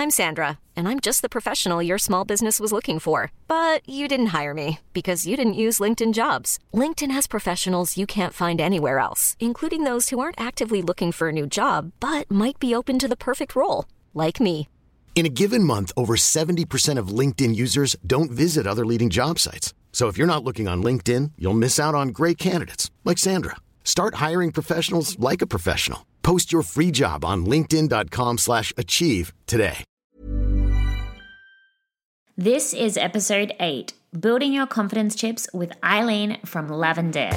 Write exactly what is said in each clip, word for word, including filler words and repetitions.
I'm Sandra, and I'm just the professional your small business was looking for. But you didn't hire me because you didn't use LinkedIn Jobs. LinkedIn has professionals you can't find anywhere else, including those who aren't actively looking for a new job, but might be open to the perfect role, like me. In a given month, over seventy percent of LinkedIn users don't visit other leading job sites. So if you're not looking on LinkedIn, you'll miss out on great candidates like Sandra. Start hiring professionals like a professional. Post your free job on linkedin dot com slash achieve today. This is episode eight, Building Your Confidence Chips with Eileen from Lavendaire.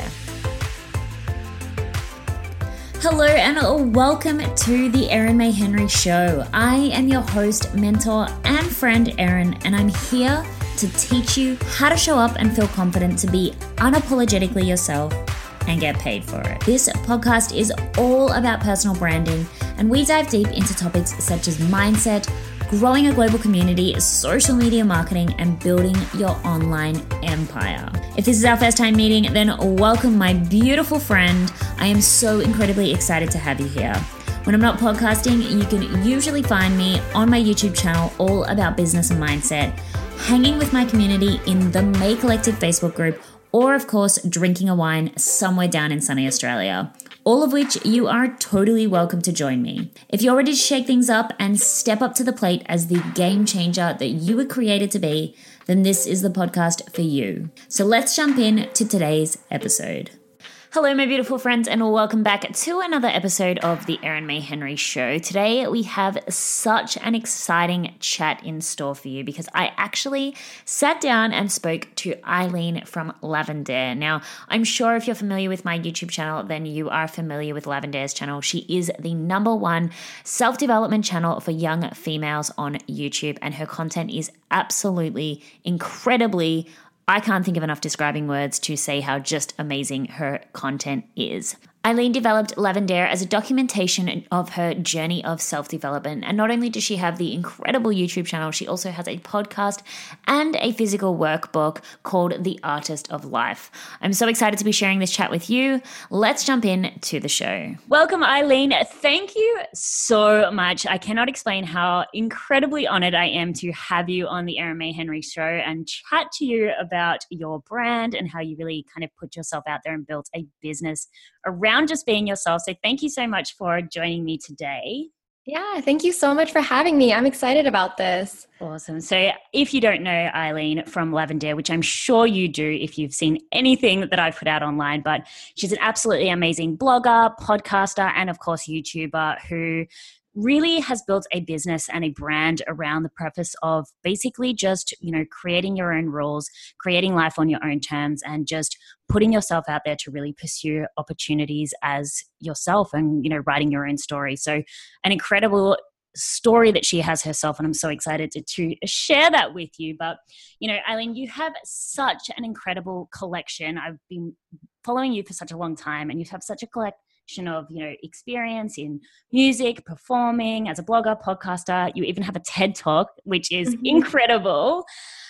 Hello and welcome to the Erin May Henry Show. I am your host, mentor, and friend Erin, and I'm here to teach you how to show up and feel confident to be unapologetically yourself and get paid for it. This podcast is all about personal branding, and we dive deep into topics such as mindset, growing a global community, social media marketing, and building your online empire. If this is our first time meeting, then welcome, my beautiful friend. I am so incredibly excited to have you here. When I'm not podcasting, you can usually find me on my YouTube channel, all about business and mindset, hanging with my community in the May Collective Facebook group, or of course, drinking a wine somewhere down in sunny Australia. All of which you are totally welcome to join me. If you're ready to shake things up and step up to the plate as the game changer that you were created to be, then this is the podcast for you. So let's jump in to today's episode. Hello, my beautiful friends, and welcome back to another episode of the Erin May Henry Show. Today, we have such an exciting chat in store for you because I actually sat down and spoke to Eileen from Lavendaire. Now, I'm sure if you're familiar with my YouTube channel, then you are familiar with Lavendaire's channel. She is the number one self-development channel for young females on YouTube, and her content is absolutely incredibly I can't think of enough describing words to say how just amazing her content is. Eileen developed Lavendaire as a documentation of her journey of self-development. And not only does she have the incredible YouTube channel, she also has a podcast and a physical workbook called The Artist of Life. I'm so excited to be sharing this chat with you. Let's jump in to the show. Welcome, Eileen. Thank you so much. I cannot explain how incredibly honored I am to have you on the Erin May Henry Show and chat to you about your brand and how you really kind of put yourself out there and built a business around just being yourself. So thank you so much for joining me today. Yeah, thank you so much for having me. I'm excited about this. Awesome. So if you don't know Eileen from Lavendaire, which I'm sure you do if you've seen anything that I've put out online, but she's an absolutely amazing blogger, podcaster, and of course YouTuber who really has built a business and a brand around the purpose of basically just, you know, creating your own rules, creating life on your own terms, and just putting yourself out there to really pursue opportunities as yourself and, you know, writing your own story. So an incredible story that she has herself, and I'm so excited to, to share that with you. But, you know, Eileen, you have such an incredible collection. I've been following you for such a long time, and you have such a collection of, you know, experience in music, performing, as a blogger, podcaster. You even have a TED Talk, which is mm-hmm. incredible.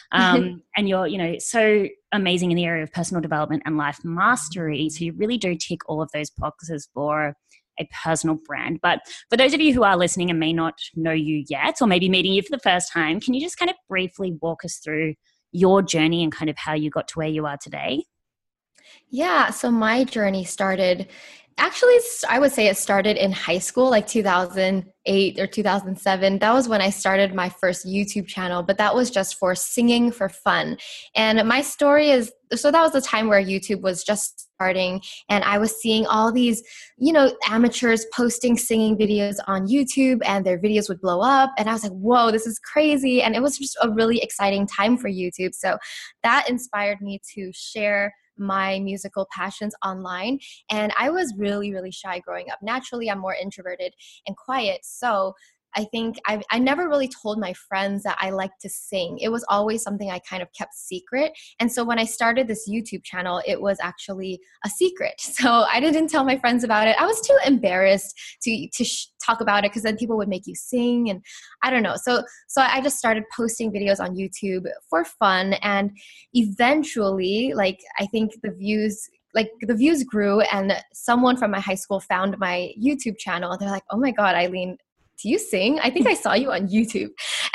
Um, and you're, you know, so amazing in the area of personal development and life mastery. So you really do tick all of those boxes for a personal brand. But for those of you who are listening and may not know you yet, or maybe meeting you for the first time, can you just kind of briefly walk us through your journey and kind of how you got to where you are today? Yeah, so my journey started Actually, I would say it started in high school, like two thousand eight or two thousand seven. That was when I started my first YouTube channel, but that was just for singing for fun. And my story is, so that was the time where YouTube was just starting, and I was seeing all these, you know, amateurs posting singing videos on YouTube, and their videos would blow up. And I was like, whoa, this is crazy. And it was just a really exciting time for YouTube. So that inspired me to share my musical passions online. And I was really, really shy growing up. Naturally, I'm more introverted and quiet. So I think I I never really told my friends that I like to sing. It was always something I kind of kept secret. And so when I started this YouTube channel, it was actually a secret. So I didn't tell my friends about it. I was too embarrassed to to sh- talk about it because then people would make you sing, and I don't know. So so I just started posting videos on YouTube for fun, and eventually, like I think the views like the views grew, and someone from my high school found my YouTube channel, and they're like, "Oh my God, Eileen, do you sing? I think I saw you on YouTube."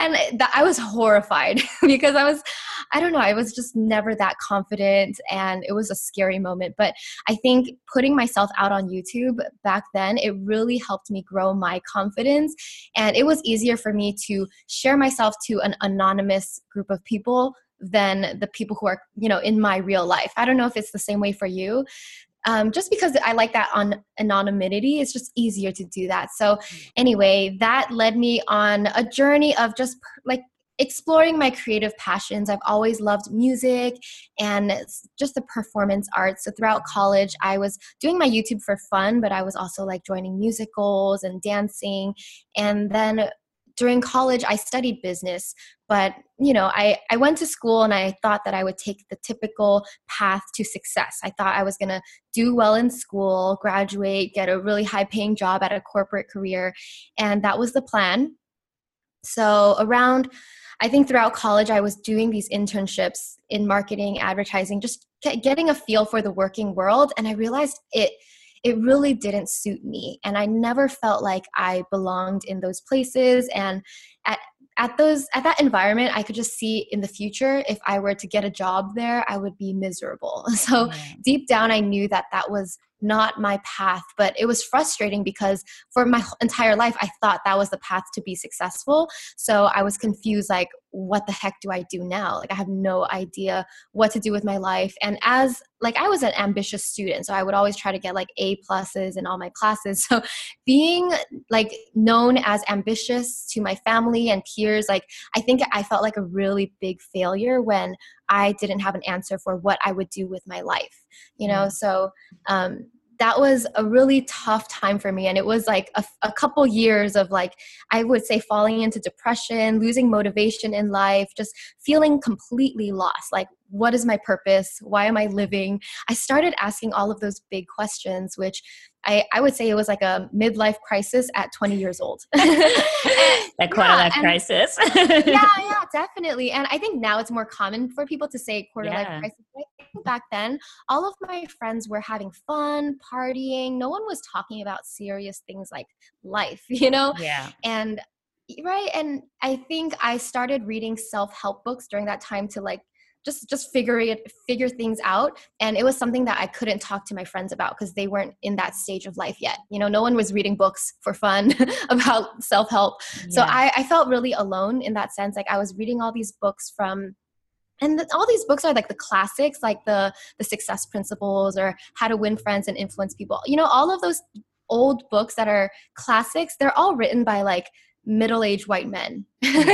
And th- I was horrified because I was, I don't know, I was just never that confident, and it was a scary moment. But I think putting myself out on YouTube back then, it really helped me grow my confidence. And it was easier for me to share myself to an anonymous group of people than the people who are, you know, in my real life. I don't know if it's the same way for you. Um, just because I like that on anonymity, it's just easier to do that. So anyway, that led me on a journey of just like exploring my creative passions. I've always loved music and just the performance arts. So throughout college, I was doing my YouTube for fun, but I was also like joining musicals and dancing. And then during college, I studied business, but you know, I, I went to school and I thought that I would take the typical path to success. I thought I was going to do well in school, graduate, get a really high paying job at a corporate career. And that was the plan. So around, I think throughout college, I was doing these internships in marketing, advertising, just getting a feel for the working world. And I realized it it really didn't suit me. And I never felt like I belonged in those places. And at at those at that environment, I could just see in the future, if I were to get a job there, I would be miserable. So yeah. Deep down, I knew that that was not my path, but it was frustrating because for my entire life, I thought that was the path to be successful. So I was confused, like, what the heck do I do now? Like, I have no idea what to do with my life. And as like, I was an ambitious student, so I would always try to get like A pluses in all my classes. So being like known as ambitious to my family and peers, like, I think I felt like a really big failure when I didn't have an answer for what I would do with my life, you know? So, um, that was a really tough time for me. And it was like a, a couple years of like, I would say falling into depression, losing motivation in life, just feeling completely lost. Like, what is my purpose? Why am I living? I started asking all of those big questions, which I, I would say it was like a midlife crisis at twenty years old. A quarter yeah, life and, crisis. yeah, yeah, definitely. And I think now it's more common for people to say quarter yeah. life crisis. I think back then, all of my friends were having fun, partying. No one was talking about serious things like life, you know? Yeah. And right. And I think I started reading self-help books during that time to like, just just figure it figure things out. And it was something that I couldn't talk to my friends about because they weren't in that stage of life yet. You know, no one was reading books for fun about self-help. Yeah. So I, I felt really alone in that sense. Like, I was reading all these books from, and the, all these books are like the classics, like the the Success Principles or How to Win Friends and Influence People. You know, all of those old books that are classics, they're all written by like middle-aged white men.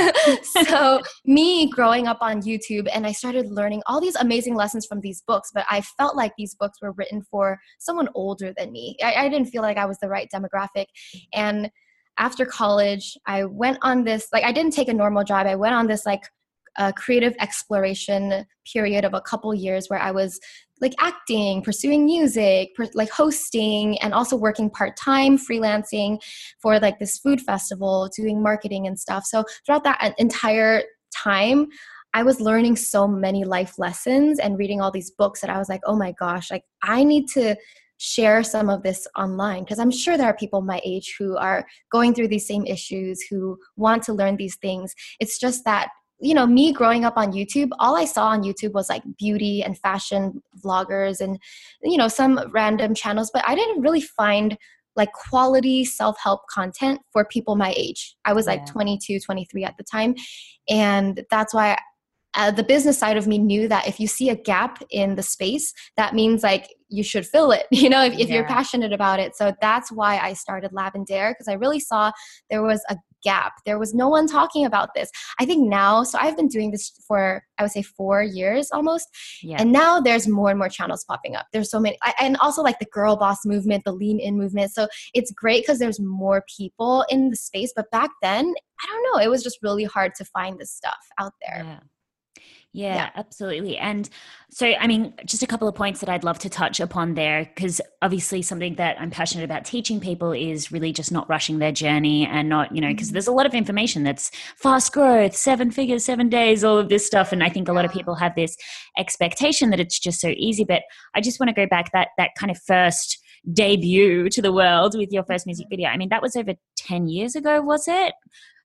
So me growing up on YouTube, and I started learning all these amazing lessons from these books, but I felt like these books were written for someone older than me. I, I didn't feel like I was the right demographic. And after college, I went on this, like, I didn't take a normal job. I went on this like a creative exploration period of a couple years where I was like acting, pursuing music, per, like hosting, and also working part-time, freelancing for like this food festival, doing marketing and stuff. So throughout that entire time, I was learning so many life lessons and reading all these books that I was like, oh my gosh, like I need to share some of this online, because I'm sure there are people my age who are going through these same issues, who want to learn these things. It's just that, you know, me growing up on YouTube, all I saw on YouTube was like beauty and fashion vloggers and, you know, some random channels, but I didn't really find like quality self-help content for people my age. I was like yeah. twenty-two, twenty-three at the time. And that's why uh, the business side of me knew that if you see a gap in the space, that means like you should fill it, you know, if, if yeah. you're passionate about it. So that's why I started Lab and Dare, because I really saw there was a gap. There was no one talking about this. I think now, so I've been doing this for, I would say four years almost. Yeah. And now there's more and more channels popping up. There's so many, and also like the girl boss movement, the lean in movement. So it's great because there's more people in the space. But back then, I don't know, it was just really hard to find this stuff out there. Yeah. Yeah, yeah, absolutely. And so, I mean, just a couple of points that I'd love to touch upon there, because obviously something that I'm passionate about teaching people is really just not rushing their journey and not, you know, because there's a lot of information that's fast growth, seven figures, seven days, all of this stuff. And I think a lot of people have this expectation that it's just so easy. But I just want to go back that that kind of first debut to the world with your first music video. I mean, that was over ten years ago, was it?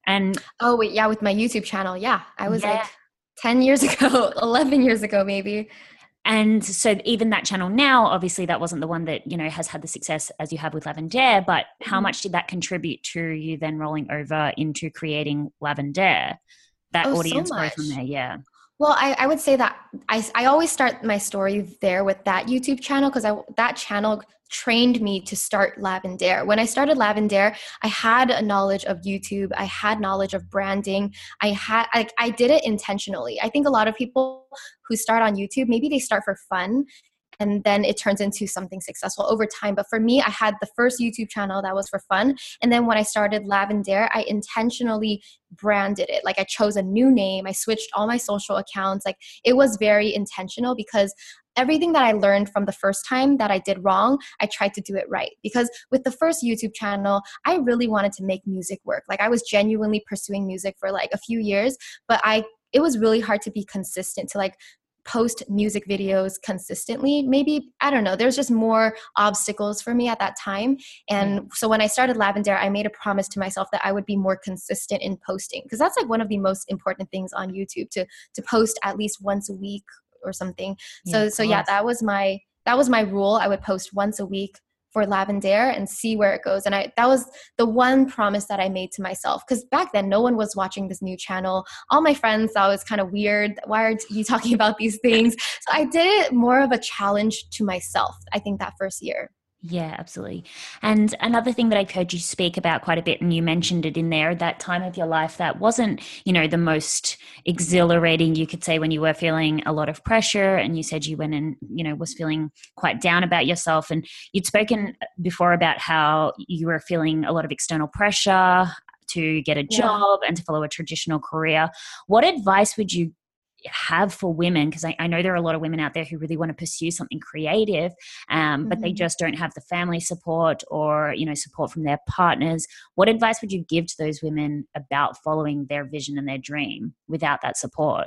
And oh wait, yeah, with my YouTube channel. Yeah. I was yeah. like ten years ago, eleven years ago, maybe. And so even that channel now, obviously that wasn't the one that, you know, has had the success as you have with Lavendaire, but how Mhm. much did that contribute to you then rolling over into creating Lavendaire? That Oh, so audience growth from much. there, yeah. Well, I, I would say that I, I always start my story there with that YouTube channel because I that channel trained me to start Lavendaire. When I started Lavendaire, I had a knowledge of YouTube. I had knowledge of branding. I had I, I did it intentionally. I think a lot of people who start on YouTube, maybe they start for fun and then it turns into something successful over time. But for me, I had the first YouTube channel that was for fun. And then when I started Lavendaire, I intentionally branded it. Like I chose a new name. I switched all my social accounts. Like it was very intentional because everything that I learned from the first time that I did wrong, I tried to do it right. Because with the first YouTube channel, I really wanted to make music work. Like I was genuinely pursuing music for like a few years, but I it was really hard to be consistent to like post music videos consistently. Maybe, I don't know, there's just more obstacles for me at that time. And Yeah. so when I started Lavendaire, I made a promise to myself that I would be more consistent in posting because that's like one of the most important things on YouTube to to post at least once a week or something. Yeah, So of so yeah, course. that was my that was my rule. I would post once a week for Lavendaire and see where it goes. And I that was the one promise that I made to myself because back then no one was watching this new channel. All my friends thought it was kind of weird. Why are you talking about these things? So I did it more of a challenge to myself, I think, that first year. Yeah, absolutely. And another thing that I've heard you speak about quite a bit, and you mentioned it in there, that time of your life that wasn't, you know, the most exhilarating, you could say, when you were feeling a lot of pressure, and you said you went and, you know, was feeling quite down about yourself. And you'd spoken before about how you were feeling a lot of external pressure to get a Yeah. job and to follow a traditional career. What advice would you have for women, because I, I know there are a lot of women out there who really want to pursue something creative, um, but they Mhm. just don't have the family support or, you know, support from their partners. What advice would you give to those women about following their vision and their dream without that support?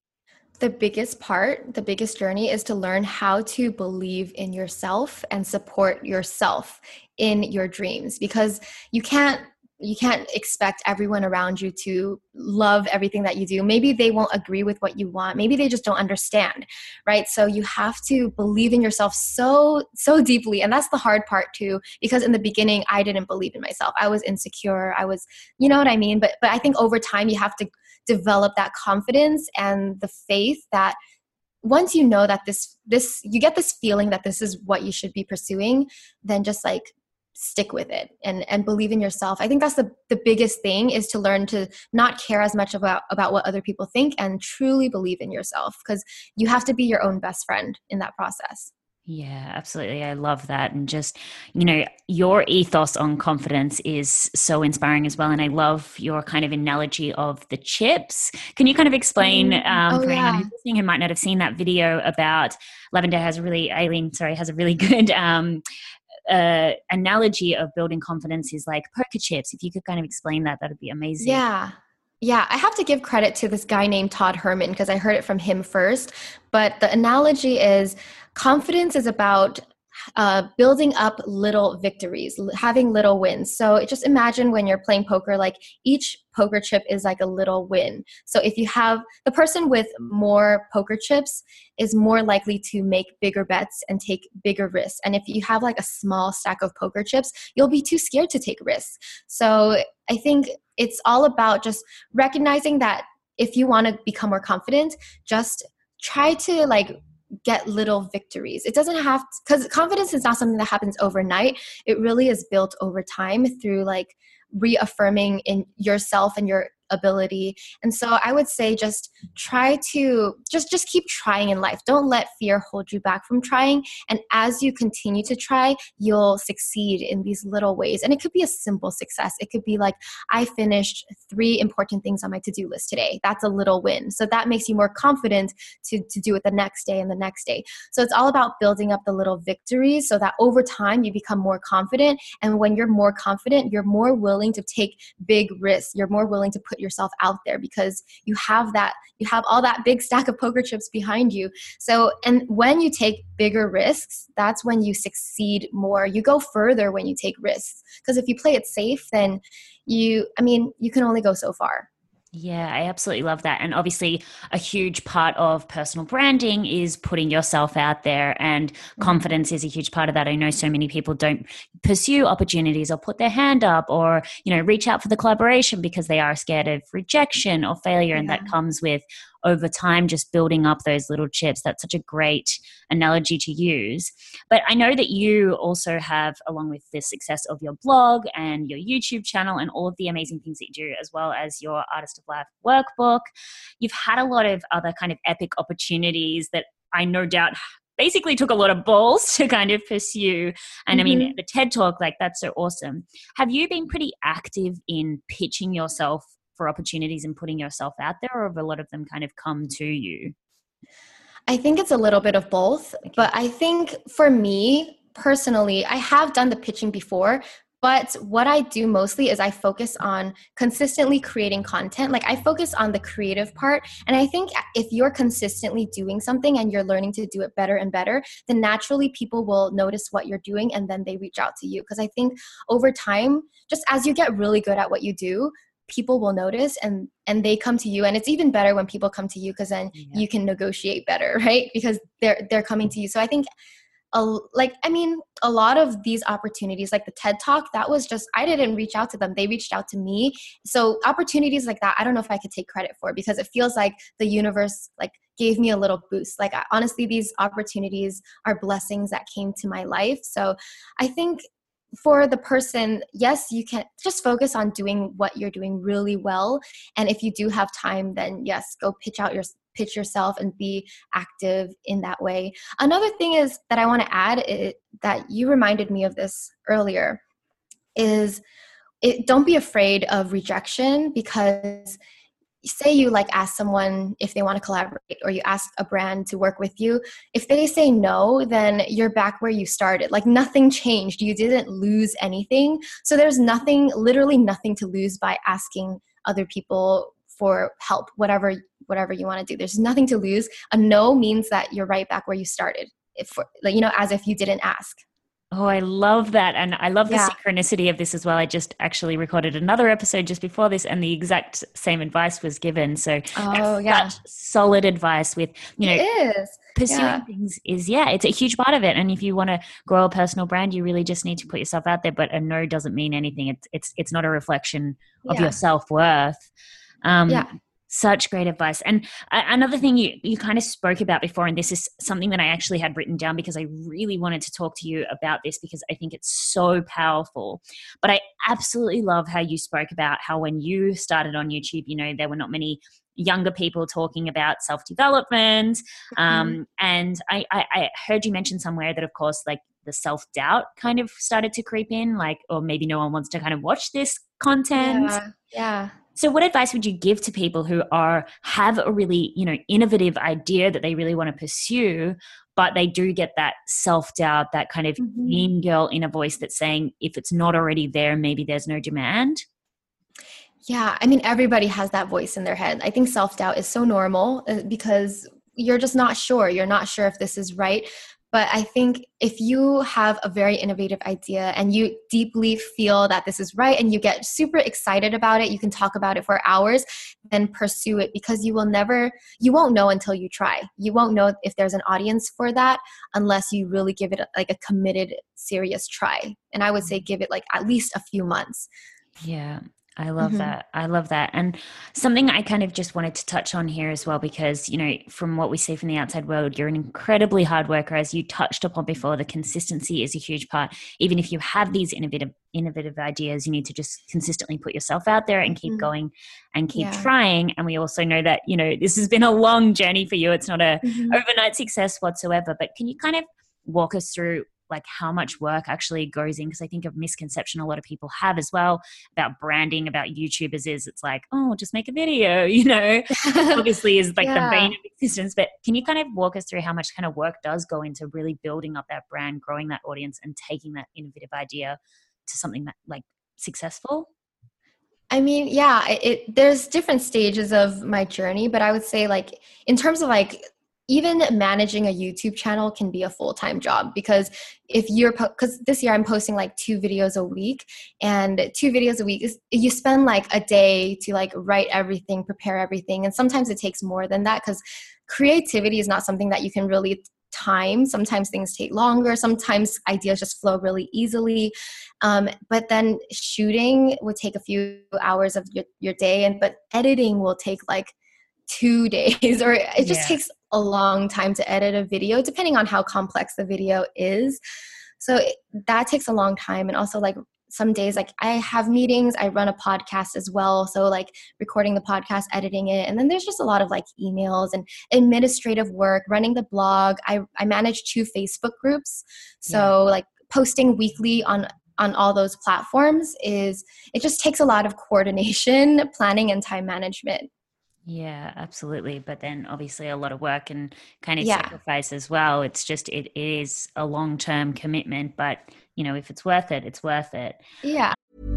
The biggest part, the biggest journey is to learn how to believe in yourself and support yourself in your dreams because you can't you can't expect everyone around you to love everything that you do. Maybe they won't agree with what you want. Maybe they just don't understand, right? So you have to believe in yourself so so deeply, and that's the hard part too because in the beginning I didn't believe in myself. I was insecure. I was, you know what I mean? But but I think over time you have to develop that confidence and the faith that once you know that this this you get this feeling that this is what you should be pursuing, then just like stick with it and and believe in yourself. I think that's the the biggest thing is to learn to not care as much about about what other people think and truly believe in yourself because you have to be your own best friend in that process. Yeah, absolutely. I love that. And just, you know, your ethos on confidence is so inspiring as well. And I love your kind of analogy of the chips. Can you kind of explain Mm. um, Oh for anyone yeah. who's listening who might not have seen that video about Lavender has a really, Aileen, sorry, has a really good um, uh, analogy of building confidence is like poker chips. If you could kind of explain that, that'd be amazing. Yeah. Yeah, I have to give credit to this guy named Todd Herman because I heard it from him first. But the analogy is confidence is about uh, building up little victories, l- having little wins. So just imagine when you're playing poker, like each poker chip is like a little win. So if you have the person with more poker chips is more likely to make bigger bets and take bigger risks. And if you have like a small stack of poker chips, you'll be too scared to take risks. So I think it's all about just recognizing that if you want to become more confident, just try to like get little victories. It doesn't have because confidence is not something that happens overnight. It really is built over time through like reaffirming in yourself and your ability. And so I would say just try to just just keep trying in life. Don't let fear hold you back from trying. And as you continue to try, you'll succeed in these little ways. And it could be a simple success. It could be like, I finished three important things on my to-do list today. That's a little win. So that makes you more confident to, to do it the next day and the next day. So it's all about building up the little victories so that over time you become more confident. And when you're more confident, you're more willing to take big risks. You're more willing to put yourself out there because you have that, you have all that big stack of poker chips behind you. So, and when you take bigger risks, that's when you succeed more. You go further when you take risks. Because if you play it safe, then you, I mean, you can only go so far. Yeah, I absolutely love that. And obviously a huge part of personal branding is putting yourself out there, and confidence is a huge part of that. I know so many people don't pursue opportunities or put their hand up or, you know, reach out for the collaboration because they are scared of rejection or failure. And Yeah. that comes with over time just building up those little chips. That's such a great analogy to use. But I know that you also have, along with the success of your blog and your YouTube channel and all of the amazing things that you do, as well as your Artist of Life workbook, you've had a lot of other kind of epic opportunities that I no doubt basically took a lot of balls to kind of pursue. And mm-hmm. I mean, the TED Talk, like, that's so awesome. Have you been pretty active in pitching yourself for opportunities and putting yourself out there, or have a lot of them kind of come to you? I think it's a little bit of both, but I think for me personally, I have done the pitching before, but what I do mostly is I focus on consistently creating content. Like, I focus on the creative part. And I think if you're consistently doing something and you're learning to do it better and better, then naturally people will notice what you're doing and then they reach out to you. Because I think over time, just as you get really good at what you do, people will notice and and they come to you. And it's even better when people come to you, because then yeah. you can negotiate better, right? Because they're they're coming to you. So I think a, like I mean a lot of these opportunities, like the TED Talk, that was just, I didn't reach out to them, they reached out to me. So opportunities like that, I don't know if I could take credit for, because it feels like the universe like gave me a little boost. Like, I, honestly, these opportunities are blessings that came to my life. So I think for the person, yes, you can just focus on doing what you're doing really well. And if you do have time, then yes, go pitch out your pitch yourself and be active in that way. Another thing is that I want to add it, that you reminded me of this earlier, is it, don't be afraid of rejection, because say you like ask someone if they want to collaborate, or you ask a brand to work with you. If they say no, then you're back where you started. Like, nothing changed. You didn't lose anything. So there's nothing, literally nothing to lose by asking other people for help, whatever, whatever you want to do. There's nothing to lose. A no means that you're right back where you started. If, you know, as if you didn't ask. Oh, I love that. And I love the yeah. synchronicity of this as well. I just actually recorded another episode just before this, and the exact same advice was given. So oh, that's yeah. such solid advice with, you know, it is. pursuing yeah. things is, yeah, it's a huge part of it. And if you want to grow a personal brand, you really just need to put yourself out there. But a no doesn't mean anything. It's it's it's not a reflection of yeah. your self-worth. Um, yeah. Such great advice. And uh, another thing you, you kind of spoke about before, and this is something that I actually had written down because I really wanted to talk to you about this because I think it's so powerful. But I absolutely love how you spoke about how when you started on YouTube, you know, there were not many younger people talking about self-development. Mm-hmm. Um, and I, I, I heard you mention somewhere that, of course, like the self-doubt kind of started to creep in, like, or maybe no one wants to kind of watch this content. Yeah. yeah. So what advice would you give to people who are have a really, you know, innovative idea that they really want to pursue, but they do get that self-doubt, that kind of mm-hmm. mean girl inner voice that's saying, if it's not already there, maybe there's no demand? Yeah. I mean, everybody has that voice in their head. I think self-doubt is so normal because you're just not sure. You're not sure if this is right. But I think if you have a very innovative idea and you deeply feel that this is right and you get super excited about it, you can talk about it for hours, then pursue it, because you will never, you won't know until you try. You won't know if there's an audience for that unless you really give it like a committed, serious try. And I would say give it like at least a few months. Yeah. I love mm-hmm. that. I love that. And something I kind of just wanted to touch on here as well, because, you know, from what we see from the outside world, you're an incredibly hard worker. As you touched upon before, the consistency is a huge part. Even if you have these innovative, innovative ideas, you need to just consistently put yourself out there and keep mm-hmm. going and keep yeah. trying. And we also know that, you know, this has been a long journey for you. It's not a mm-hmm. overnight success whatsoever, but can you kind of walk us through like how much work actually goes in? Because I think a misconception a lot of people have as well about branding, about YouTubers is it's like, oh, just make a video, you know, obviously is like yeah. the bane of existence. But can you kind of walk us through how much kind of work does go into really building up that brand, growing that audience, and taking that innovative idea to something that like successful? I mean, yeah, it, it there's different stages of my journey, but I would say like in terms of like even managing a YouTube channel can be a full-time job, because if you're, because po- this year I'm posting like two videos a week, and two videos a week is, you spend like a day to like write everything, prepare everything. And sometimes it takes more than that, because creativity is not something that you can really time. Sometimes things take longer. Sometimes ideas just flow really easily. Um, but then shooting would take a few hours of your, your day, and but editing will take like two days, or it just yeah. takes a long time to edit a video, depending on how complex the video is. So it, that takes a long time. And also like some days, like I have meetings, I run a podcast as well. So like recording the podcast, editing it. And then there's just a lot of like emails and administrative work, running the blog. I, I manage two Facebook groups. So yeah. like posting weekly on on all those platforms is, it just takes a lot of coordination, planning, and time management. Yeah, absolutely. But then obviously a lot of work and kind of yeah. sacrifice as well. It's just, it is a long-term commitment, but you know, if it's worth it, it's worth it. Yeah.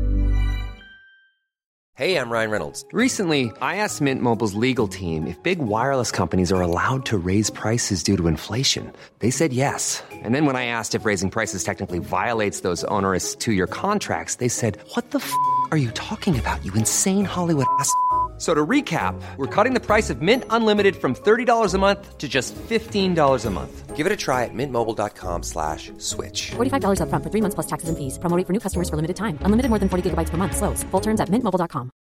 Hey, I'm Ryan Reynolds. Recently, I asked Mint Mobile's legal team if big wireless companies are allowed to raise prices due to inflation. They said yes. And then when I asked if raising prices technically violates those onerous two-year contracts, they said, what the f*** are you talking about, you insane Hollywood ass f- So to recap, we're cutting the price of Mint Unlimited from thirty dollars a month to just fifteen dollars a month. Give it a try at mintmobile.com slash switch. forty-five dollars up front for three months plus taxes and fees. Promo rate for new customers for limited time. Unlimited more than forty gigabytes per month. Slows full terms at mint mobile dot com.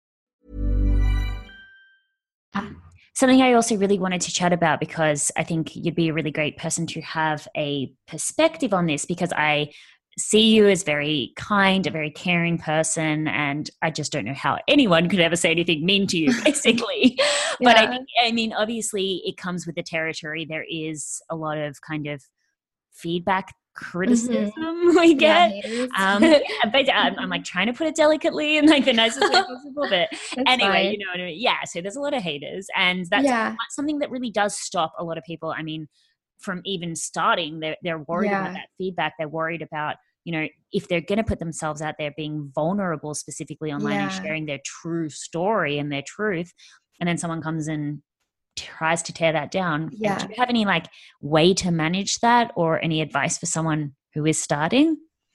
Something I also really wanted to chat about, because I think you'd be a really great person to have a perspective on this, because I see you as very kind, a very caring person, and I just don't know how anyone could ever say anything mean to you, basically. yeah. But I think, I mean, obviously it comes with the territory. There is a lot of kind of feedback, criticism mm-hmm. we get. Yeah, um, but I'm, I'm like trying to put it delicately in like the nicest way possible. But anyway, fine. You know what I mean? Yeah. So there's a lot of haters, and that's yeah. something that really does stop a lot of people. I mean, from even starting, they're, they're worried yeah. about that feedback. They're worried about, you know, if they're going to put themselves out there being vulnerable, specifically online yeah. and sharing their true story and their truth, and then someone comes and tries to tear that down. Yeah. Do you have any like way to manage that, or any advice for someone who is starting?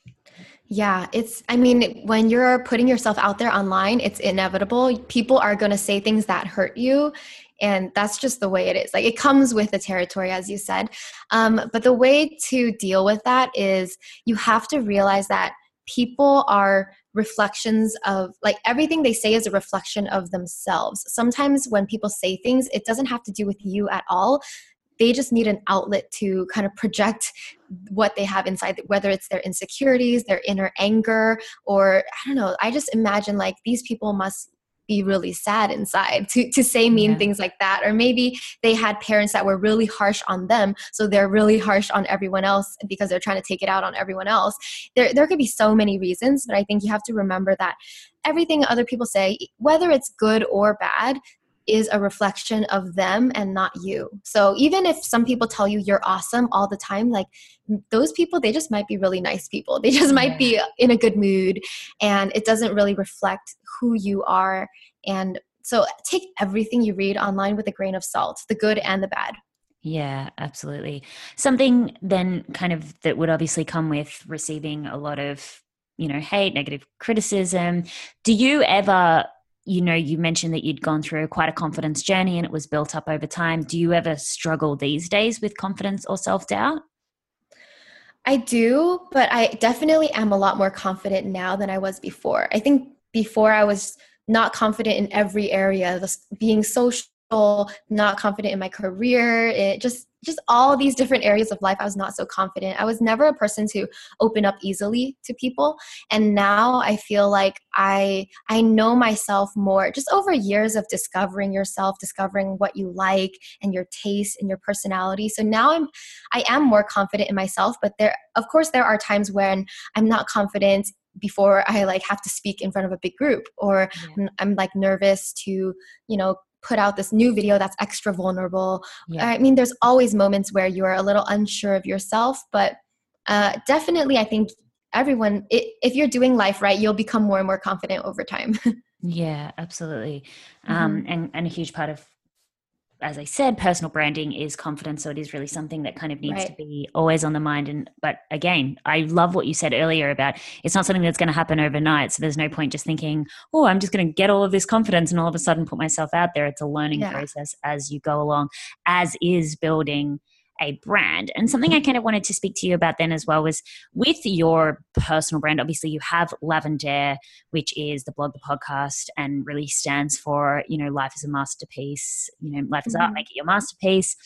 Yeah, it's, I mean, when you're putting yourself out there online, it's inevitable. People are going to say things that hurt you. And that's just the way it is. Like, it comes with the territory, as you said. Um, but the way to deal with that is you have to realize that people are reflections of, like, everything they say is a reflection of themselves. Sometimes when people say things, it doesn't have to do with you at all. They just need an outlet to kind of project what they have inside, whether it's their insecurities, their inner anger, or I don't know. I just imagine like these people must be really sad inside to, to say mean yeah. things like that. Or maybe they had parents that were really harsh on them, so they're really harsh on everyone else because they're trying to take it out on everyone else. There, there could be so many reasons, but I think you have to remember that everything other people say, whether it's good or bad, is a reflection of them and not you. So even if some people tell you you're awesome all the time, like those people, they just might be really nice people. They just might be in a good mood, and it doesn't really reflect who you are. And so take everything you read online with a grain of salt, the good and the bad. Yeah, absolutely. Something then kind of that would obviously come with receiving a lot of, you know, hate, negative criticism. Do you ever, you know, you mentioned that you'd gone through quite a confidence journey and it was built up over time. Do you ever struggle these days with confidence or self-doubt? I do, but I definitely am a lot more confident now than I was before. I think before I was not confident in every area, being social, not confident in my career, it just just all these different areas of life. I was not so confident. I was never a person to open up easily to people. And now I feel like I I know myself more just over years of discovering yourself, discovering what you like and your taste and your personality. So now I'm I am more confident in myself, but there of course there are times when I'm not confident before I like have to speak in front of a big group, or yeah. I'm, I'm like nervous to, you know, put out this new video that's extra vulnerable. Yeah. I mean, there's always moments where you are a little unsure of yourself, but uh, definitely I think everyone, it, if you're doing life right, you'll become more and more confident over time. Yeah, absolutely. Um, Mm-hmm. and, and a huge part of, as I said, personal branding is confidence. So it is really something that kind of needs to Right. be always on the mind. And, but again, I love what you said earlier about it's not something that's going to happen overnight. So there's no point just thinking, oh, I'm just going to get all of this confidence and all of a sudden put myself out there. It's a learning Yeah. process as you go along, as is building a brand. And something I kind of wanted to speak to you about then as well was with your personal brand. Obviously you have Lavendaire, which is the blog, the podcast, and really stands for, you know, life is a masterpiece, you know, life is art, Mm-hmm. make it your masterpiece.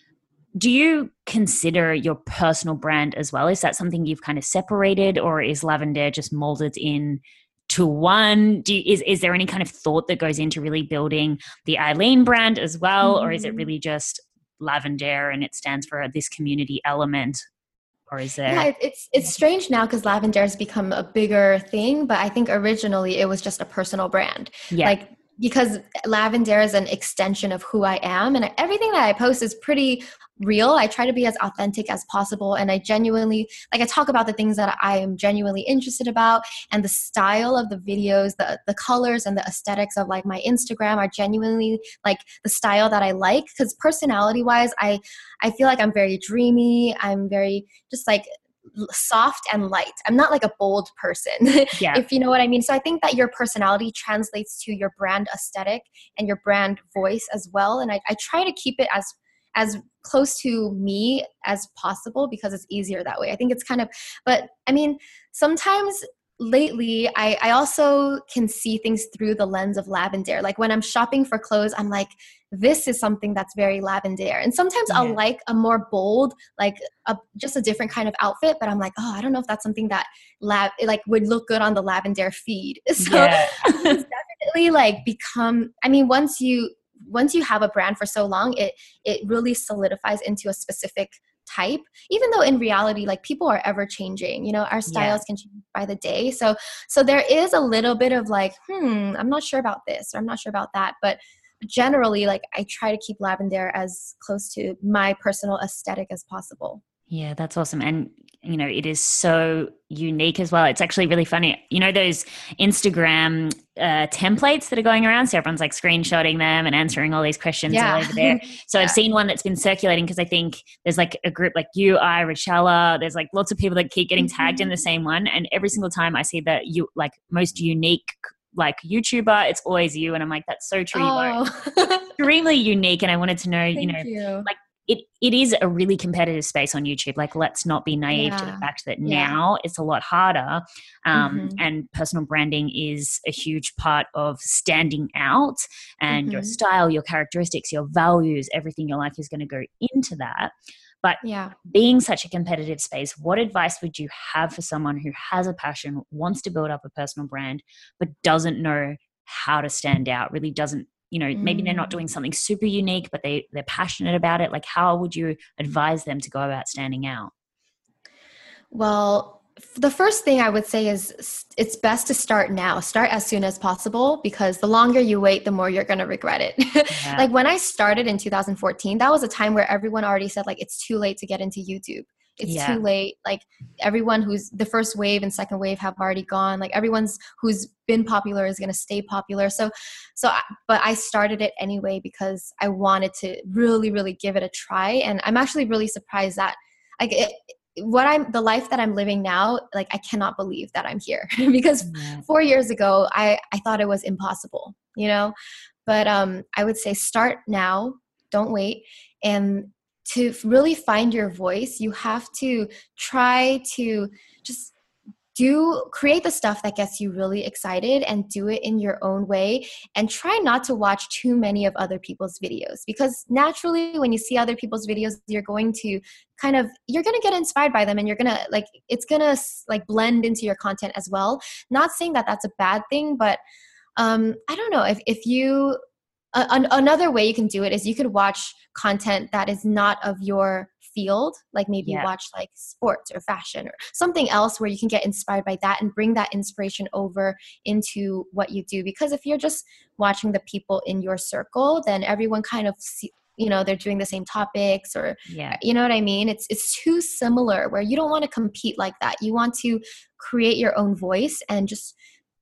Do you consider your personal brand as well? Is that something you've kind of separated, or is Lavendaire just molded in to one? Do you, is, is there any kind of thought that goes into really building the Eileen brand as well? Or is it Mm-hmm. really just Lavendaire and it stands for this community element? Or is Yeah, there? it, it's it's strange now because Lavender has become a bigger thing, but I think originally it was just a personal brand. Yeah. Like because Lavender is an extension of who I am, and everything that I post is pretty real. I try to be as authentic as possible, and I genuinely like I talk about the things that I am genuinely interested about, and the style of the videos, the the colors and the aesthetics of like my Instagram are genuinely like the style that I like. Because personality wise, I I feel like I'm very dreamy. I'm very just like soft and light. I'm not like a bold person, Yeah. if you know what I mean. So I think that your personality translates to your brand aesthetic and your brand voice as well. And I, I try to keep it as as close to me as possible because it's easier that way. I think it's kind of, but I mean, sometimes lately I, I also can see things through the lens of Lavendaire. Like when I'm shopping for clothes, I'm like, this is something that's very Lavendaire. And sometimes Yeah. I'll like a more bold, like a, just a different kind of outfit, but I'm like, oh, I don't know if that's something that lab like would look good on the Lavendaire feed. So Yeah. it's definitely like become, I mean, once you, once you have a brand for so long, it, it really solidifies into a specific type, even though in reality, like people are ever changing, you know, our styles Yeah. can change by the day. So, so there is a little bit of like, hmm, I'm not sure about this, or I'm not sure about that. But generally, like I try to keep Lavendaire as close to my personal aesthetic as possible. Yeah, that's awesome. And, you know, it is so unique as well. It's actually really funny. You know, those Instagram uh, templates that are going around? So everyone's like screenshotting them and answering all these questions Yeah. all over there. So Yeah. I've seen one that's been circulating because I think there's like a group like you, I, Rochella, there's like lots of people that keep getting tagged in the same one. And every single time I see that you like most unique like YouTuber, it's always you. And I'm like, that's so true. You are Oh, extremely unique. And I wanted to know, you thank know, you. like it, it is a really competitive space on YouTube. Like, let's not be naive to the Yeah. fact that Yeah. now it's a lot harder. Um, Mhm. And personal branding is a huge part of standing out, and your Mhm. style, your characteristics, your values, everything your life is going to go into that. But Yeah. being such a competitive space, what advice would you have for someone who has a passion, wants to build up a personal brand, but doesn't know how to stand out, really doesn't, you know, maybe they're not Mm. doing something super unique, but they, they're passionate about it. Like, how would you advise them to go about standing out? Well, f- the first thing I would say is s- it's best to start now. Start as soon as possible, because the longer you wait, the more you're going to regret it. Yeah. Like when I started in two thousand fourteen, that was a time where everyone already said like it's too late to get into YouTube. It's Yeah. too late. Like everyone who's the first wave and second wave have already gone. Like everyone's who's been popular is going to stay popular. So, so, I, but I started it anyway because I wanted to really, really give it a try. And I'm actually really surprised that like it, what I'm the life that I'm living now, like I cannot believe that I'm here because Yeah. four years ago I, I thought it was impossible, you know, but um, I would say start now, don't wait. And to really find your voice, you have to try to just do create the stuff that gets you really excited and do it in your own way, and try not to watch too many of other people's videos, because naturally when you see other people's videos, you're going to kind of you're going to get inspired by them, and you're going to like it's going to like blend into your content as well. Not saying that that's a bad thing, but um I don't know if if you uh, an, another way you can do it is you could watch content that is not of your field, like maybe Yeah. watch like sports or fashion or something else where you can get inspired by that and bring that inspiration over into what you do. Because if you're just watching the people in your circle, then everyone kind of see, you know, they're doing the same topics, or Yeah. you know what I mean? It's it's too similar where you don't want to compete like that. You want to create your own voice and just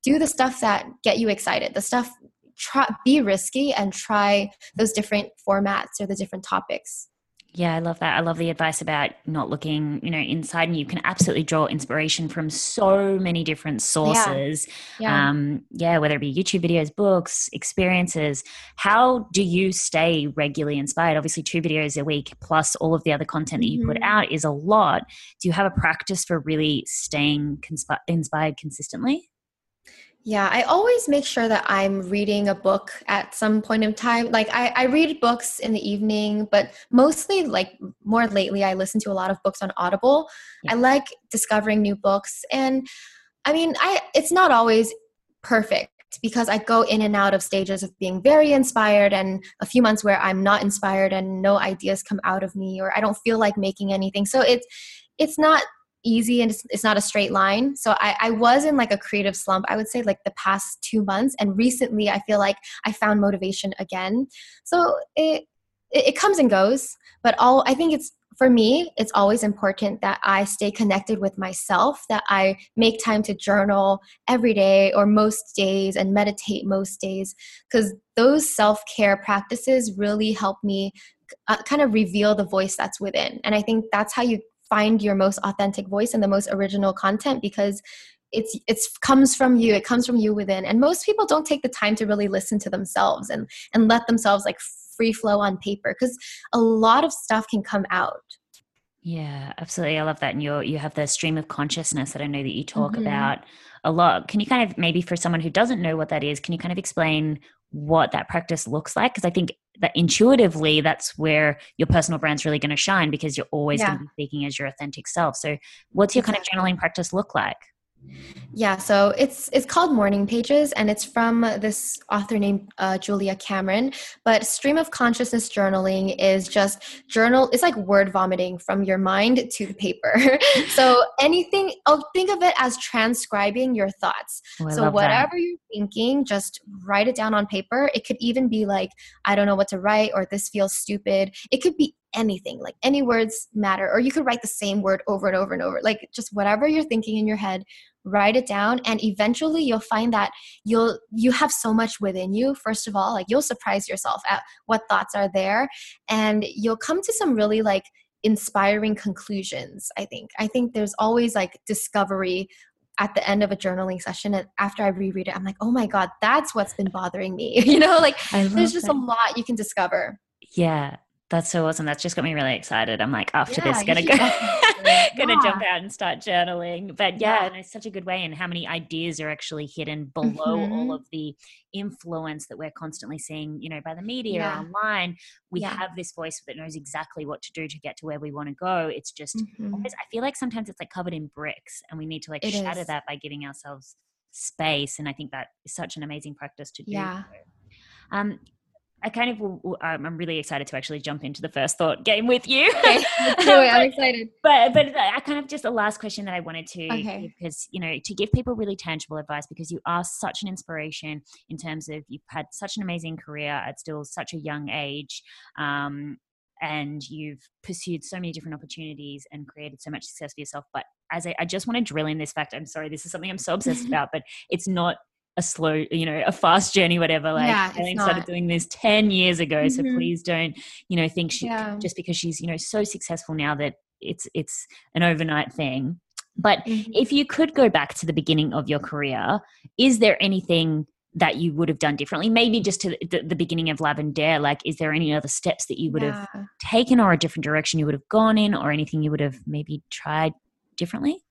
do the stuff that get you excited, the stuff, try, be risky and try those different formats or the different topics. Yeah, I love that. I love the advice about not looking, you know, inside, and you can absolutely draw inspiration from so many different sources. Yeah. Yeah. Um, yeah, whether it be YouTube videos, books, experiences. How do you stay regularly inspired? Obviously, two videos a week plus all of the other content that you put Mm-hmm. out is a lot. Do you have a practice for really staying consp- inspired consistently? Yeah, I always make sure that I'm reading a book at some point in time. Like I, I read books in the evening, but mostly like more lately, I listen to a lot of books on Audible. Yeah. I like discovering new books. And I mean, I it's not always perfect because I go in and out of stages of being very inspired and a few months where I'm not inspired and no ideas come out of me or I don't feel like making anything. So it's it's not easy and it's, it's not a straight line. So I, I was in like a creative slump, I would say like the past two months. And recently I feel like I found motivation again. So it, it, it comes and goes, but all, I think it's, for me, it's always important that I stay connected with myself, that I make time to journal every day or most days and meditate most days, because those self-care practices really help me uh, kind of reveal the voice that's within. And I think that's how you find your most authentic voice and the most original content, because it's it's comes from you. It comes from you within. And most people don't take the time to really listen to themselves and and let themselves like free flow on paper, because a lot of stuff can come out. Yeah, absolutely. I love that. And you you have the stream of consciousness that I know that you talk Mm-hmm. about a lot. Can you kind of, maybe for someone who doesn't know what that is, can you kind of explain what that practice looks like? Because I think that intuitively that's where your personal brand's really going to shine, because you're always Yeah. going to be speaking as your authentic self. So what's your Exactly. kind of journaling practice look like? Yeah, so it's it's called Morning Pages, and it's from this author named uh, Julia Cameron. But stream of consciousness journaling is just journal. It's like word vomiting from your mind to the paper. So anything, oh, think of it as transcribing your thoughts. Oh, I So love that. whatever you're thinking, just write it down on paper. It could even be like, I don't know what to write, or this feels stupid. It could be anything, like any words matter. Or you could write the same word over and over and over. Like just whatever you're thinking in your head, write it down, and eventually you'll find that you'll you have so much within you. First of all, like you'll surprise yourself at what thoughts are there, and you'll come to some really like inspiring conclusions. I think I think there's always like discovery at the end of a journaling session, and after I reread it, I'm like, oh my god, that's what's been bothering me. You know, like I love there's just that. a lot you can discover. Yeah, that's so awesome. That's just got me really excited. I'm like, after Yeah, this, you gonna should go, definitely. gonna Yeah. jump out and start journaling. But yeah, Yeah. and it's such a good way, and how many ideas are actually hidden below all Mhm. of the influence that we're constantly seeing, you know, by the media or Yeah. online. We Yeah. have this voice that knows exactly what to do to get to where we want to go. It's just, Mhm. always, I feel like sometimes it's like covered in bricks, and we need to like It shatter is. that by giving ourselves space. And I think that is such an amazing practice to do. Yeah. Um, I kind of, will- um, I'm really excited to actually jump into the first thought game with you. Okay, let's do it. I'm But- excited. But but I kind of just a last question that I wanted to Okay. give, because, you know, to give people really tangible advice, because you are such an inspiration in terms of you've had such an amazing career at still such a young age, um, and you've pursued so many different opportunities and created so much success for yourself. But as I, I just want to drill in this fact, I'm sorry, this is something I'm so obsessed about, but it's not a slow, you know, a fast journey, whatever. Like, Yeah, it's Eileen started not. doing this ten years ago. So Mhm. please don't, you know, think she, Yeah. just because she's, you know, so successful now that it's, it's an overnight thing. But Mhm. if you could go back to the beginning of your career, is there anything that you would have done differently? Maybe just to the, the beginning of Lavender, like, is there any other steps that you would have Yeah. taken, or a different direction you would have gone in, or anything you would have maybe tried differently?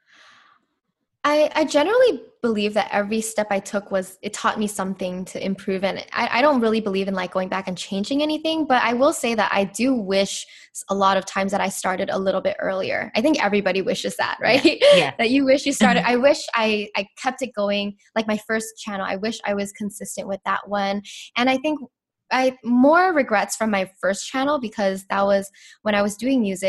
I, I generally believe that every step I took was, it taught me something to improve. And I, I don't really believe in like going back and changing anything, but I will say that I do wish a lot of times that I started a little bit earlier. I think everybody wishes that, right? Yeah. That you wish you started. I wish I, I kept it going. Like my first channel, I wish I was consistent with that one. And I think I more regrets from my first channel, because that was when I was doing music.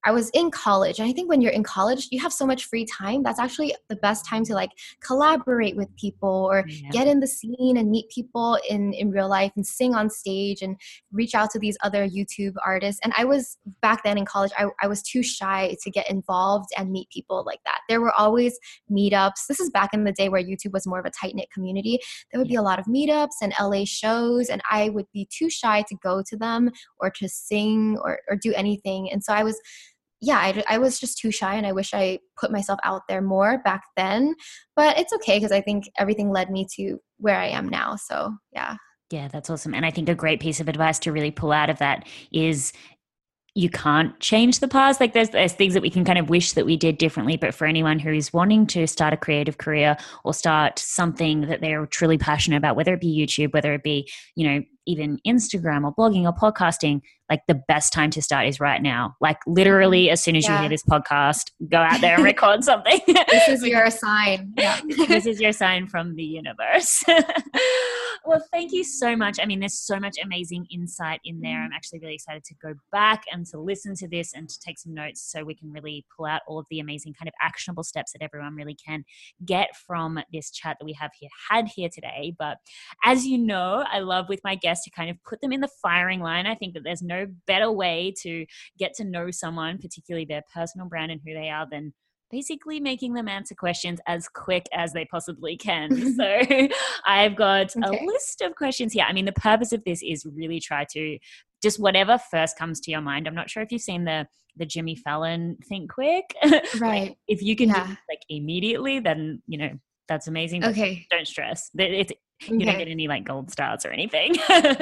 I was in college. And I think when you're in college, you have so much free time. That's actually the best time to like collaborate with people or Yeah. get in the scene and meet people in, in real life and sing on stage and reach out to these other YouTube artists. And I was back then in college, I, I was too shy to get involved and meet people like that. There were always meetups. This is back in the day where YouTube was more of a tight-knit community. There would be a lot of meetups and L A shows, and I would be too shy to go to them or to sing or, or do anything. And so I was yeah, I, I was just too shy, and I wish I put myself out there more back then. But it's okay because I think everything led me to where I am now. So yeah. Yeah, that's awesome. And I think a great piece of advice to really pull out of that is you can't change the past. Like there's, there's things that we can kind of wish that we did differently, but for anyone who is wanting to start a creative career or start something that they're truly passionate about, whether it be YouTube, whether it be, you know, even Instagram or blogging or podcasting, like the best time to start is right now. Like literally as soon as yeah. you hear this podcast, go out there and record something. This is your sign. Yeah. This is your sign from the universe. Well, thank you so much. I mean, there's so much amazing insight in there. I'm actually really excited to go back and to listen to this and to take some notes so we can really pull out all of the amazing kind of actionable steps that everyone really can get from this chat that we have here, had here today. But as you know, I love with my guests to kind of put them in the firing line. I think that there's no better way to get to know someone, particularly their personal brand and who they are, than basically making them answer questions as quick as they possibly can. So I've got okay. a list of questions here. I mean, the purpose of this is really try to just whatever first comes to your mind. I'm not sure if you've seen the the Jimmy Fallon Think Quick. Right. Like, if you can yeah. do it like immediately, then, you know, that's amazing. But okay. don't stress. It's, you okay. don't get any like gold stars or anything.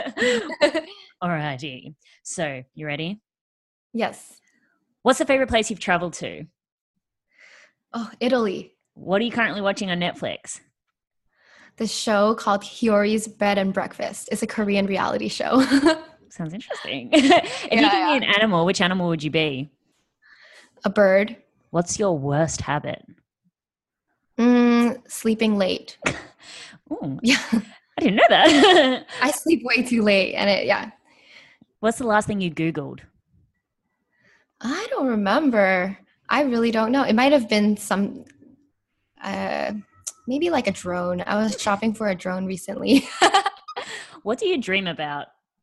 Alrighty. So you ready? Yes. What's the favorite place you've traveled to? Oh, Italy. What are you currently watching on Netflix? The show called Hyori's Bed and Breakfast. It's a Korean reality show. Sounds interesting. If yeah, you could yeah. be an animal, which animal would you be? A bird. What's your worst habit? Mm, sleeping late. Ooh, yeah. I didn't know that. I sleep way too late. And it, yeah. What's the last thing you Googled? I don't remember. I really don't know. It might have been some, uh, maybe like a drone. I was shopping for a drone recently. What do you dream about?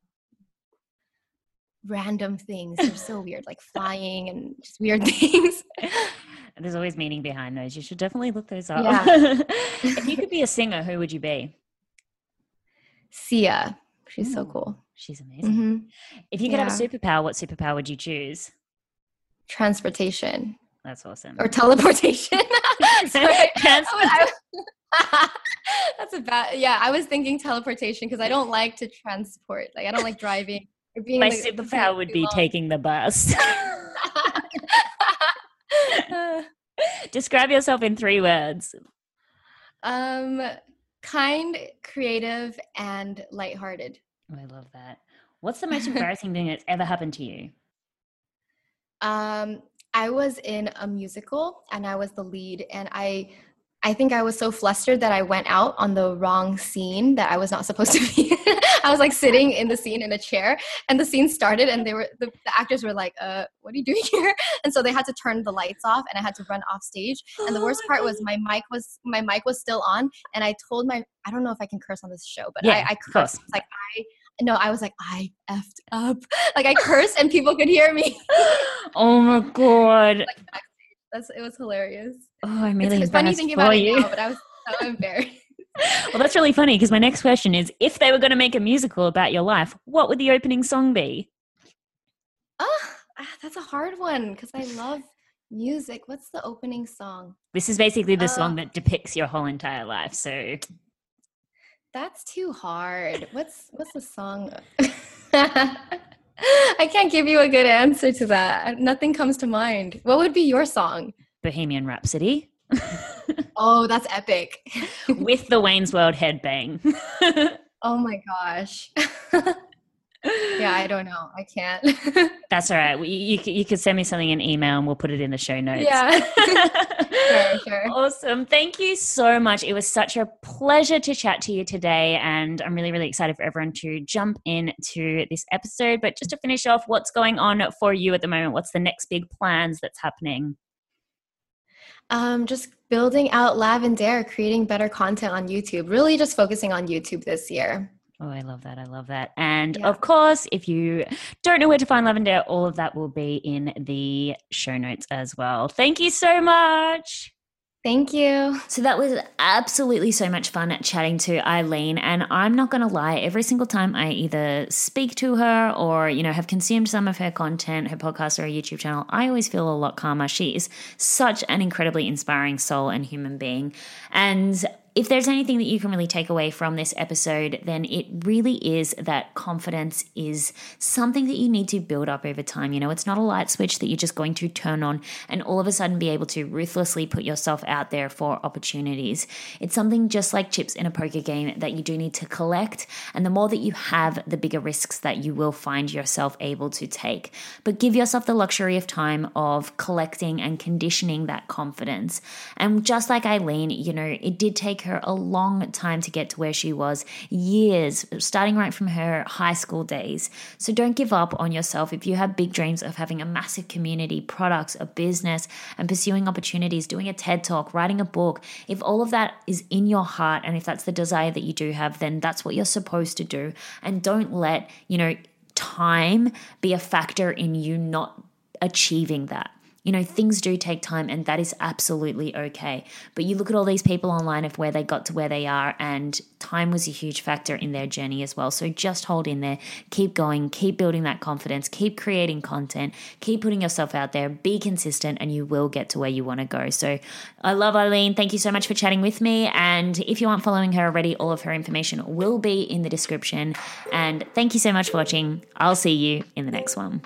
Random things. They're so weird, like flying and just weird things. There's always meaning behind those. You should definitely look those up. Yeah. If you could be a singer, who would you be? Sia. She's Ooh, so cool. She's amazing. Mm-hmm. If you could yeah. have a superpower, what superpower would you choose? Transportation. That's awesome. Or teleportation. Sorry. Transportation. That's a bad, yeah, I was thinking teleportation because I don't like to transport. Like, I don't like driving. Or being My like, superpower would be long. taking the bus. Describe yourself in three words. Um, kind, creative, and lighthearted. Oh, I love that. What's the most embarrassing thing that's ever happened to you? Um, I was in a musical and I was the lead, and I I think I was so flustered that I went out on the wrong scene that I was not supposed to be. I was like sitting in the scene in a chair, and the scene started, and they were the, the actors were like, uh, what are you doing here? And so they had to turn the lights off, and I had to run off stage. And the worst part was my mic was my mic was still on, and I told my I don't know if I can curse on this show, but yeah, I, I cursed. Like I no, I was like, I effed up. Like I cursed and people could hear me. Oh my God. Like, that's it was hilarious. Oh, I'm really it's, embarrassed funny thinking for about you. it now, but I was so embarrassed. Well, that's really funny because my next question is, if they were going to make a musical about your life, what would the opening song be? Oh, that's a hard one because I love music. What's the opening song? This is basically the uh, song that depicts your whole entire life. So that's too hard. What's what's the song? I can't give you a good answer to that. Nothing comes to mind. What would be your song? Bohemian Rhapsody. Oh, that's epic. With the Wayne's World headbang. Oh my gosh. Yeah, I don't know. I can't. That's all right. You, you, you could send me something in email and we'll put it in the show notes. Yeah. Sure, sure. Awesome. Thank you so much. It was such a pleasure to chat to you today. And I'm really, really excited for everyone to jump into this episode. But just to finish off, what's going on for you at the moment? What's the next big plans that's happening? Um, just building out Lavendaire, creating better content on YouTube, really just focusing on YouTube this year. Oh, I love that. I love that. And Yeah. of course, if you don't know where to find Lavendaire, all of that will be in the show notes as well. Thank you so much. Thank you. So that was absolutely so much fun chatting to Eileen. And I'm not going to lie, every single time I either speak to her or, you know, have consumed some of her content, her podcast or her YouTube channel, I always feel a lot calmer. She is such an incredibly inspiring soul and human being. And if there's anything that you can really take away from this episode, then it really is that confidence is something that you need to build up over time. You know, it's not a light switch that you're just going to turn on and all of a sudden be able to ruthlessly put yourself out there for opportunities. It's something just like chips in a poker game that you do need to collect. And the more that you have, the bigger risks that you will find yourself able to take. But give yourself the luxury of time of collecting and conditioning that confidence. And just like Eileen, you know, it did take her a long time to get to where she was, years, starting right from her high school days. So don't give up on yourself. If you have big dreams of having a massive community, products, a business, and pursuing opportunities, doing a TED Talk, writing a book, if all of that is in your heart and if that's the desire that you do have, then that's what you're supposed to do. And don't let, you know, time be a factor in you not achieving that. You know, things do take time and that is absolutely okay. But you look at all these people online of where they got to where they are and time was a huge factor in their journey as well. So just hold in there, keep going, keep building that confidence, keep creating content, keep putting yourself out there, be consistent and you will get to where you want to go. So I love Eileen. Thank you so much for chatting with me. And if you aren't following her already, all of her information will be in the description. And thank you so much for watching. I'll see you in the next one.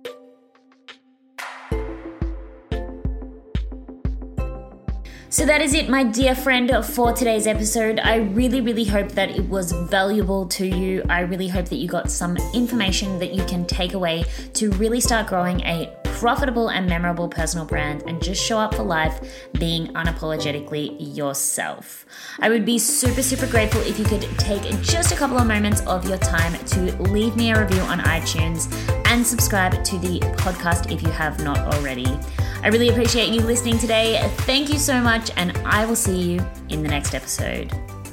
So that is it, my dear friend, for today's episode. I really, really hope that it was valuable to you. I really hope that you got some information that you can take away to really start growing a profitable and memorable personal brand and just show up for life being unapologetically yourself. I would be super, super grateful if you could take just a couple of moments of your time to leave me a review on iTunes and subscribe to the podcast if you have not already. I really appreciate you listening today. Thank you so much, and I will see you in the next episode.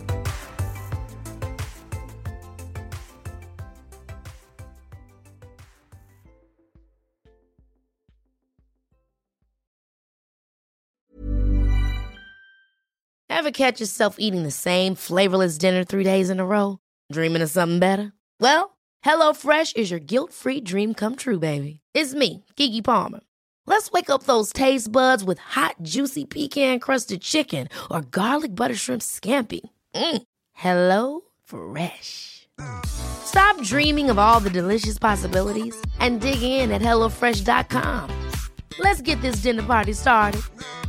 Ever catch yourself eating the same flavorless dinner three days in a row? Dreaming of something better? Well, HelloFresh is your guilt-free dream come true, baby. It's me, Keke Palmer. Let's wake up those taste buds with hot, juicy pecan-crusted chicken or garlic butter shrimp scampi. Mm. Hello Fresh. Stop dreaming of all the delicious possibilities and dig in at hello fresh dot com. Let's get this dinner party started.